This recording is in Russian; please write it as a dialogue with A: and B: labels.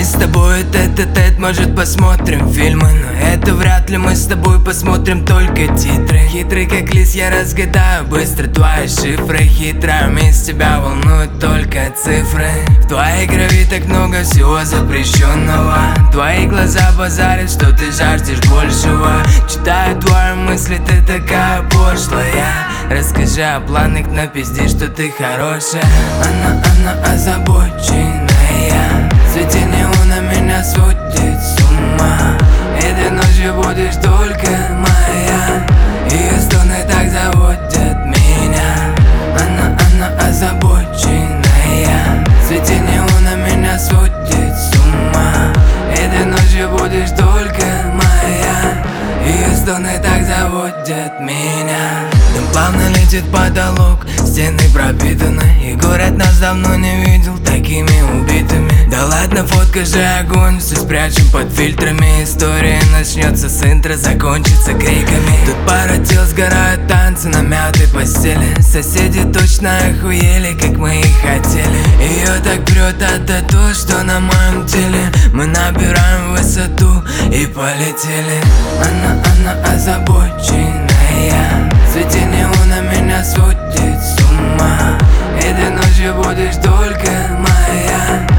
A: Мы с тобой тет-а-тет, может посмотрим фильмы, но это вряд ли мы с тобой посмотрим только титры. Хитрый как лис, я разгадаю быстро твои шифры. Хитрая месть, тебя волнуют только цифры. В твоей крови так много всего запрещенного. Твои глаза базарят, что ты жаждешь большего. Читаю твои мысли, ты такая пошлая. Расскажи о планах, напизди, что ты хорошая. Она озабоченная. Свете неона меня сводит с ума. Этой ночью будешь только моя. Ее стоны так заводят меня. Она озабоченная. Свете неона меня сводит с ума. Этой ночью будешь только моя. Ее стоны так заводят меня. Дым плавно летит потолок, стены пропитаны, и город нас давно не видел такими убитыми. Да ладно, фотка же огонь, все спрячем под фильтрами. История начнется с интро, закончится криками. Тут пара тел сгорают, танцы на мятой постели. Соседи точно охуели, как мы и хотели. Ее так прет от тату, что на моем теле. Мы набираем высоту и полетели. Она озабоченная. Свете неона меня сводит с ума. Этой ночью будешь только моя.